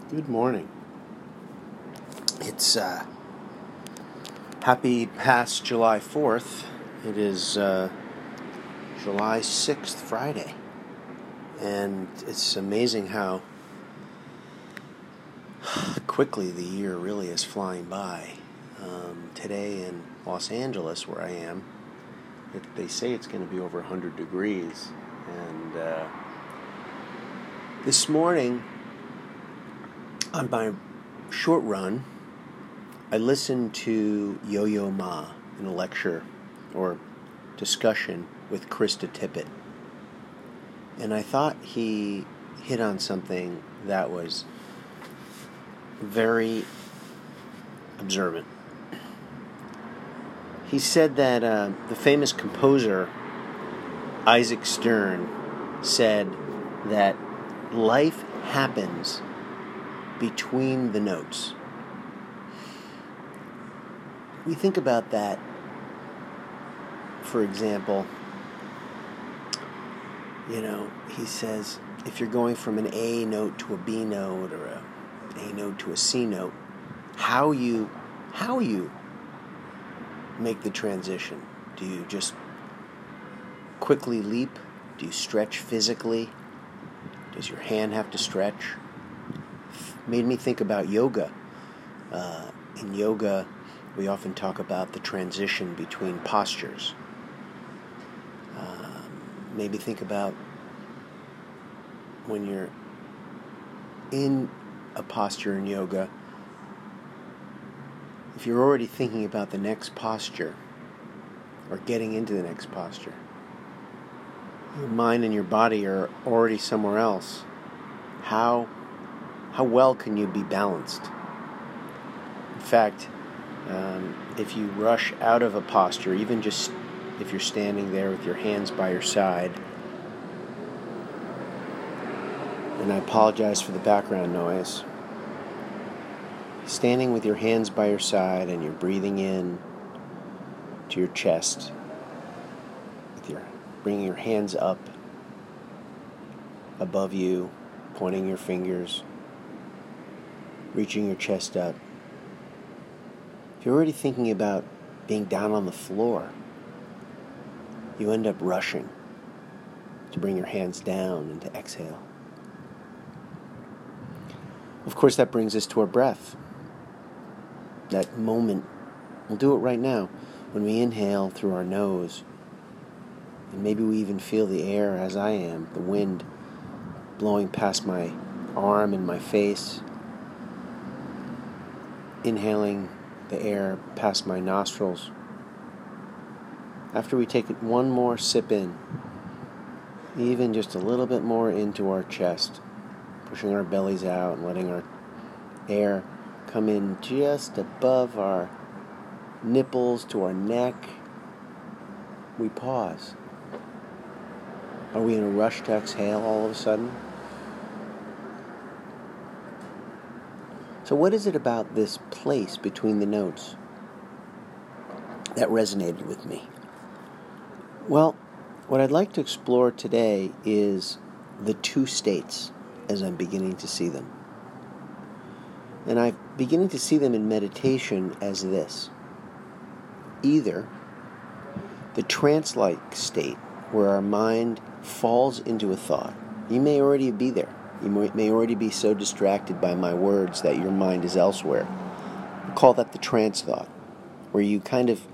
Good morning. It's happy past July 4th. It is July 6th, Friday. And it's amazing how quickly the year really is flying by. Today in Los Angeles, where I am, they say it's going to be over 100 degrees. And this morning, on my short run, I listened to Yo-Yo Ma in a lecture or discussion with Krista Tippett. And I thought he hit on something that was very observant. He said that the famous composer Isaac Stern said that life happens between the notes. We think about that, for example, he says if you're going from an A note to a B note or a A note to a C note, how you make the transition. Do you just quickly leap? Do you stretch physically? Does your hand have to stretch? Made me think about yoga. In yoga, we often talk about the transition between postures. Maybe think about when you're in a posture in yoga, if you're already thinking about the next posture or getting into the next posture, your mind and your body are already somewhere else. How well can you be balanced? In fact, if you rush out of a posture, even just if you're standing there with your hands by your side, and I apologize for the background noise, standing with your hands by your side and you're breathing in to your chest, bringing your hands up above you, pointing your fingers, reaching your chest up. If you're already thinking about being down on the floor, you end up rushing to bring your hands down and to exhale. Of course, that brings us to our breath. That moment, we'll do it right now, when we inhale through our nose, and maybe we even feel the air as I am, the wind blowing past my arm and my face, inhaling the air past my nostrils. After we take one more sip in, even just a little bit more into our chest, pushing our bellies out and letting our air come in just above our nipples to our neck, we pause. Are we in a rush to exhale all of a sudden? So what is it about this place between the notes that resonated with me? Well, what I'd like to explore today is the two states as I'm beginning to see them. And I'm beginning to see them in meditation as this. Either the trance-like state where our mind falls into a thought. You may already be there. You may already be so distracted by my words that your mind is elsewhere. I call that the trance thought, where you kind of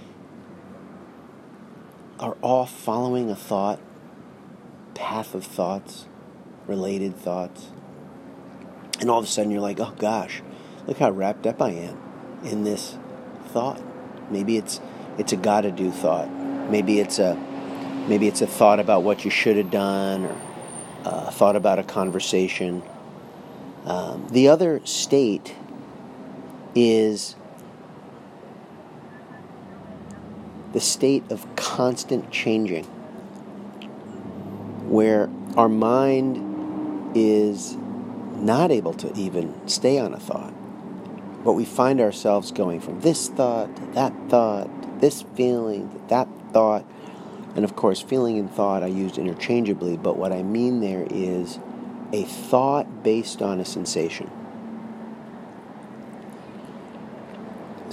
are off following a thought, path of thoughts, related thoughts, and all of a sudden you're like, oh gosh, look how wrapped up I am in this thought. Maybe it's a gotta do thought. Maybe it's a thought about what you should have done, or a thought about a conversation. The other state is the state of constant changing, where our mind is not able to even stay on a thought, but we find ourselves going from this thought to that thought, to this feeling to that thought. And of course, feeling and thought I used interchangeably, but what I mean there is a thought based on a sensation.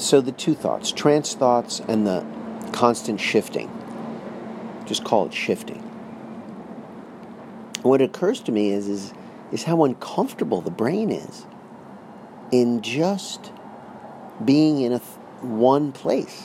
So the two thoughts, trance thoughts and the constant shifting. Just call it shifting. What occurs to me is how uncomfortable the brain is in just being in one place.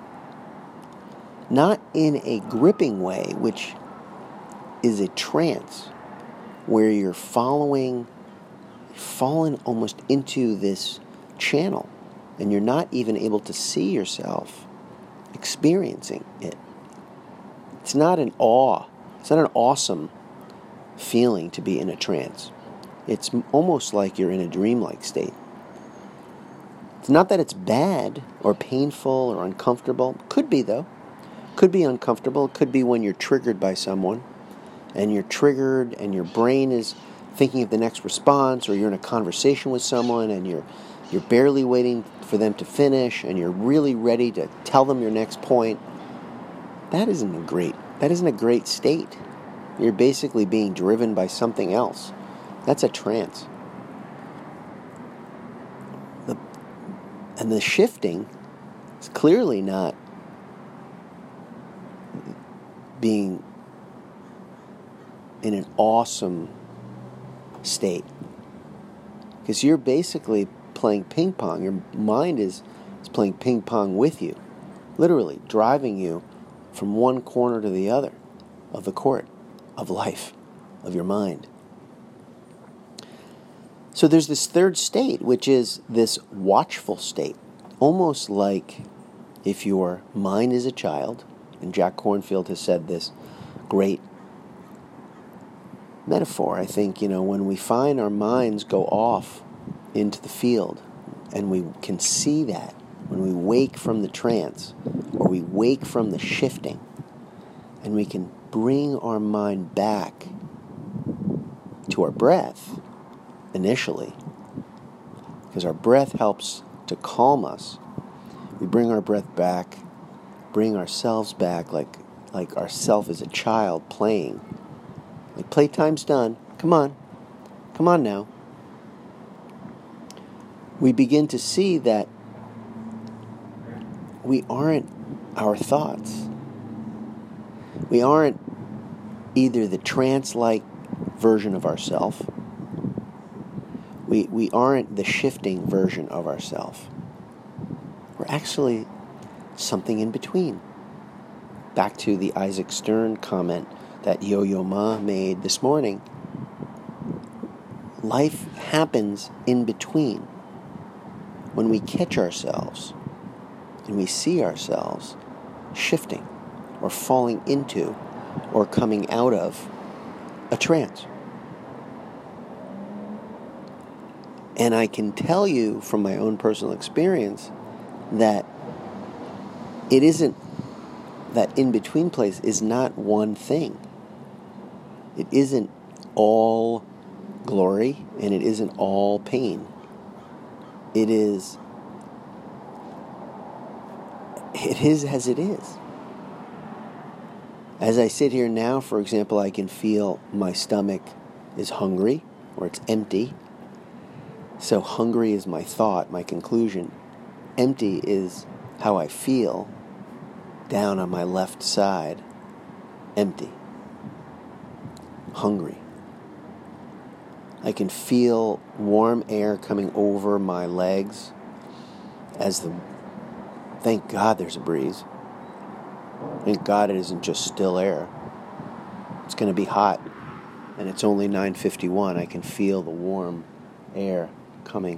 Not in a gripping way, which is a trance, where you're falling almost into this channel, and you're not even able to see yourself experiencing it. It's not an awesome feeling to be in a trance. It's almost like you're in a dreamlike state. It's not that it's bad or painful or uncomfortable. Could be, though. Could be uncomfortable. It could be when you're triggered by someone, and you're triggered and your brain is thinking of the next response, or you're in a conversation with someone and you're barely waiting for them to finish and you're really ready to tell them your next point. That isn't a great state. You're basically being driven by something else. That's a trance. And the shifting is clearly not being in an awesome state. Because you're basically playing ping pong. Your mind is playing ping pong with you. Literally driving you from one corner to the other of the court of life, of your mind. So there's this third state, which is this watchful state. Almost like if your mind is a child, and Jack Kornfield has said this great metaphor, I think, when we find our minds go off into the field, and we can see that, when we wake from the trance, or we wake from the shifting, and we can bring our mind back to our breath, initially, because our breath helps to calm us. We bring our breath back, bring ourselves back like ourself is a child playing. Like playtime's done. Come on now. We begin to see that we aren't our thoughts. We aren't either the trance-like version of ourself. We aren't the shifting version of ourself. We're actually something in between. Back to the Isaac Stern comment that Yo-Yo Ma made this morning. Life happens in between. When we catch ourselves and we see ourselves shifting or falling into or coming out of a trance. And I can tell you from my own personal experience that it isn't, that in-between place is not one thing. It isn't all glory and it isn't all pain. It is as it is. As I sit here now, for example, I can feel my stomach is hungry or it's empty. So hungry is my thought, my conclusion. Empty is how I feel down on my left side. Empty. Hungry. I can feel warm air coming over my legs thank God there's a breeze. Thank God it isn't just still air. It's going to be hot. And it's only 9:51. I can feel the warm air coming.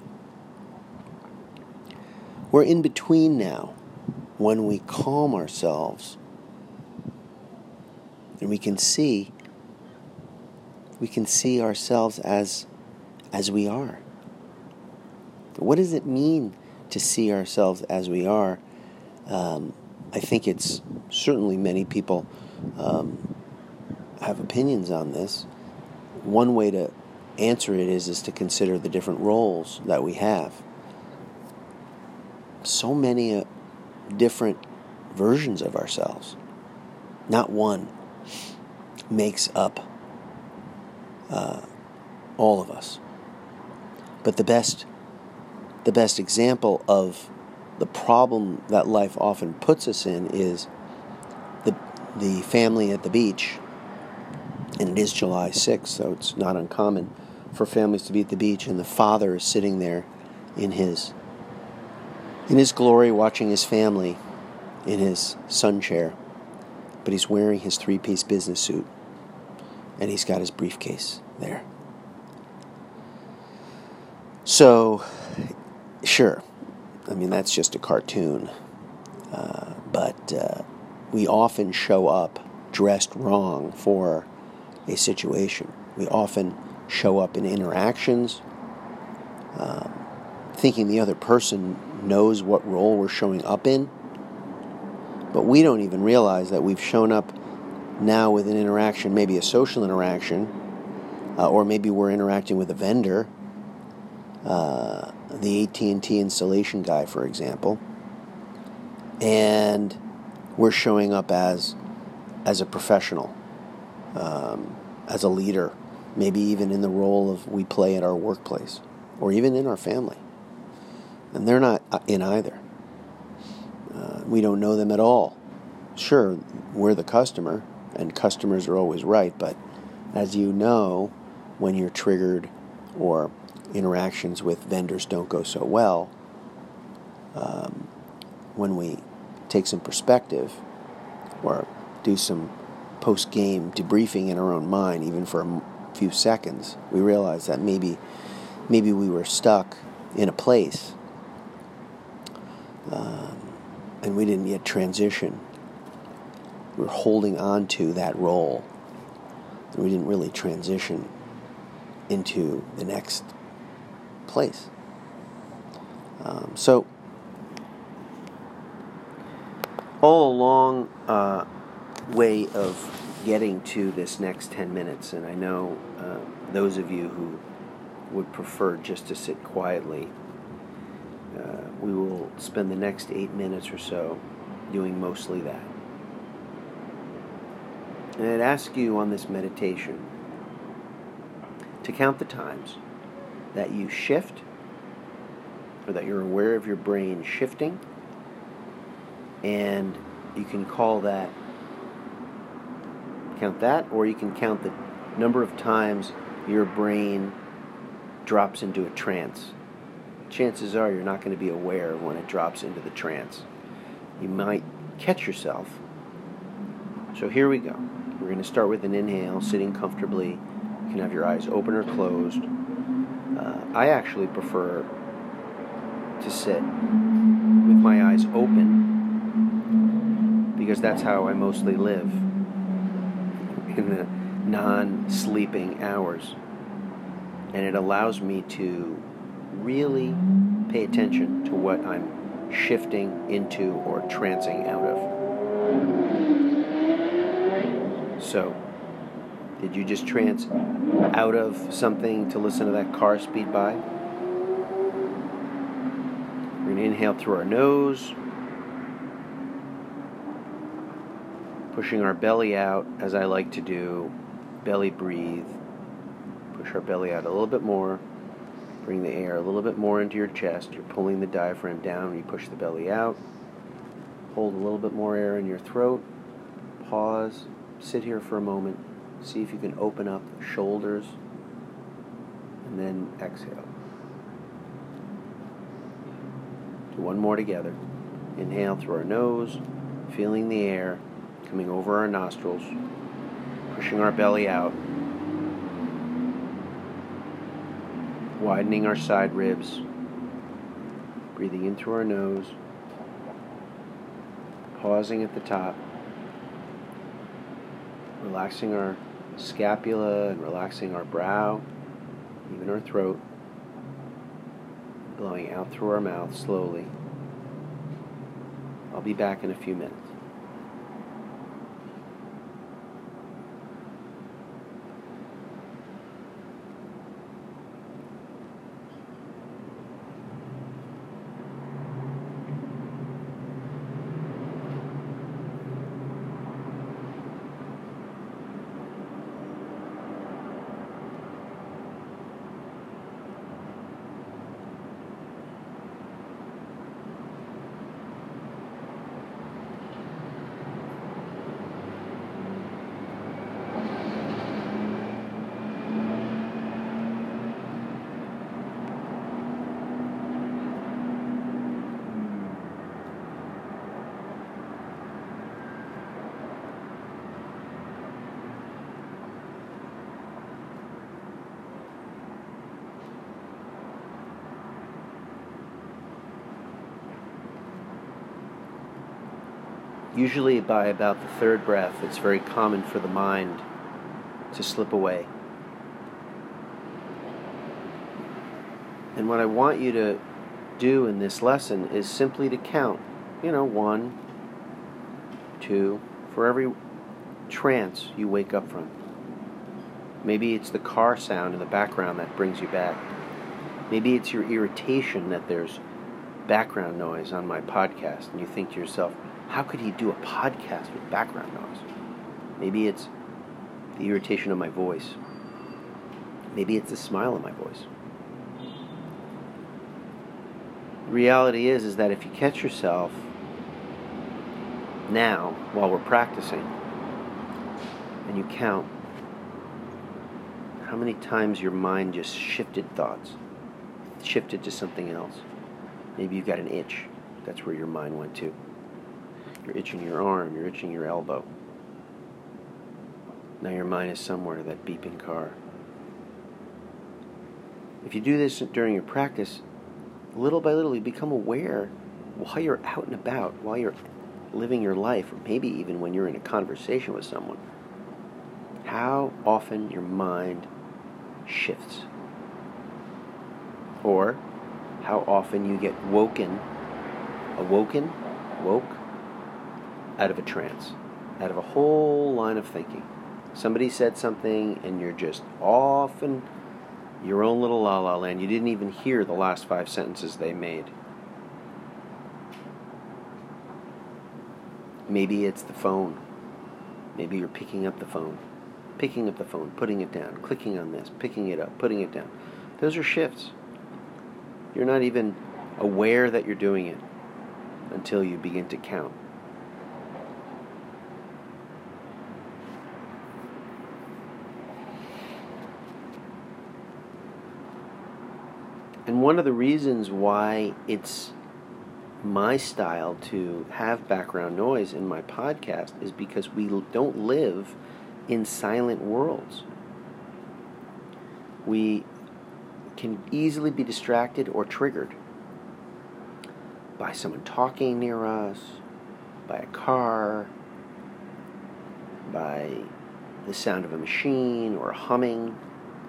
We're in between now. When we calm ourselves and we can see ourselves as we are. What does it mean to see ourselves as we are? I think it's certainly many people have opinions on this. One way to answer it is to consider the different roles that we have. So many different versions of ourselves. Not one makes up all of us. But the best example of the problem that life often puts us in is the family at the beach, and it is July 6th, so it's not uncommon for families to be at the beach, and the father is sitting there in his glory, watching his family in his sun chair, but he's wearing his 3-piece business suit, and he's got his briefcase there. So, sure, I mean, that's just a cartoon, but we often show up dressed wrong for a situation. We often show up in interactions thinking the other person knows what role we're showing up in, but we don't even realize that we've shown up now with an interaction, maybe a social interaction, or maybe we're interacting with a vendor, the AT&T installation guy, for example, and we're showing up as a professional, as a leader, maybe even in the role of we play at our workplace, or even in our family. And they're not in either. We don't know them at all. Sure, we're the customer, and customers are always right, but as you know, when you're triggered or interactions with vendors don't go so well, when we take some perspective or do some post-game debriefing in our own mind, even for a few seconds, we realize that maybe we were stuck in a place and we didn't yet transition. We were holding on to that role, and we didn't really transition into the next place. So, all along way of getting to this next 10 minutes, and I know those of you who would prefer just to sit quietly, we will spend the next 8 minutes or so doing mostly that. And I'd ask you on this meditation to count the times that you shift, or that you're aware of your brain shifting, and you can count that, or you can count the number of times your brain drops into a trance. Chances are you're not going to be aware when it drops into the trance. You might catch yourself. So here we go. We're going to start with an inhale, sitting comfortably. You can have your eyes open or closed. I actually prefer to sit with my eyes open because that's how I mostly live in the non-sleeping hours. And it allows me to really pay attention to what I'm shifting into or trancing out of. So, did you just trance out of something to listen to that car speed by? We're going to inhale through our nose, pushing our belly out, as I like to do. Belly breathe. Push our belly out a little bit more. Bring the air a little bit more into your chest. You're pulling the diaphragm down when you push the belly out. Hold a little bit more air in your throat. Pause. Sit here for a moment. See if you can open up the shoulders. And then exhale. Do one more together. Inhale through our nose, feeling the air coming over our nostrils, pushing our belly out, widening our side ribs, breathing in through our nose, pausing at the top, relaxing our scapula and relaxing our brow, even our throat, blowing out through our mouth slowly. I'll be back in a few minutes. Usually by about the third breath, it's very common for the mind to slip away. And what I want you to do in this lesson is simply to count, 1, 2, for every trance you wake up from. Maybe it's the car sound in the background that brings you back. Maybe it's your irritation that there's background noise on my podcast, and you think to yourself, how could he do a podcast with background noise? Maybe it's the irritation of my voice. Maybe it's the smile of my voice. The reality is that if you catch yourself now, while we're practicing, and you count how many times your mind just shifted thoughts, shifted to something else. Maybe you've got an itch. That's where your mind went to. You're itching your arm, you're itching your elbow. Now your mind is somewhere, that beeping car. If you do this during your practice, little by little you become aware while you're out and about, while you're living your life, or maybe even when you're in a conversation with someone, how often your mind shifts. Or how often you get woke out of a trance, out of a whole line of thinking. Somebody said something and you're just off in your own little la-la land. You didn't even hear the last 5 sentences they made. Maybe it's the phone. Maybe you're picking up the phone, putting it down, clicking on this, picking it up, putting it down. Those are shifts. You're not even aware that you're doing it until you begin to count. And one of the reasons why it's my style to have background noise in my podcast is because we don't live in silent worlds. We can easily be distracted or triggered by someone talking near us, by a car, by the sound of a machine or humming.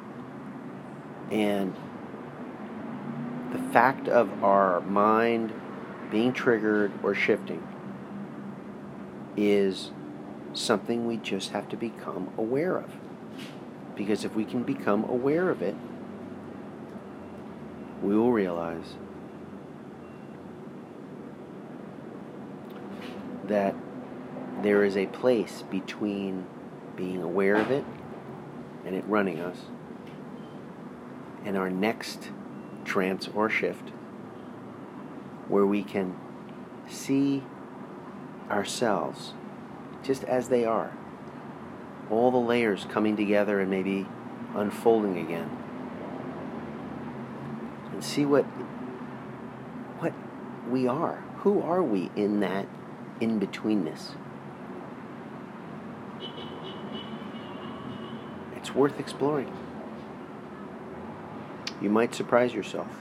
And the fact of our mind being triggered or shifting is something we just have to become aware of. Because if we can become aware of it, we will realize that there is a place between being aware of it and it running us and our next trance or shift, where we can see ourselves just as they are, all the layers coming together and maybe unfolding again, and see what we are. Who are we in that in-betweenness? It's worth exploring. You might surprise yourself.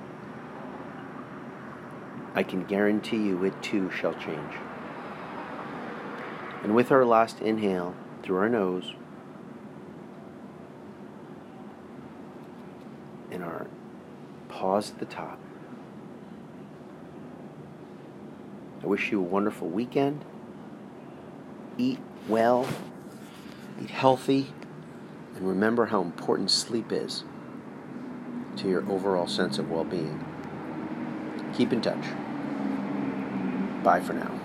I can guarantee you it too shall change. And with our last inhale through our nose and our pause at the top, I wish you a wonderful weekend. Eat well, eat healthy, and remember how important sleep is to your overall sense of well-being. Keep in touch. Bye for now.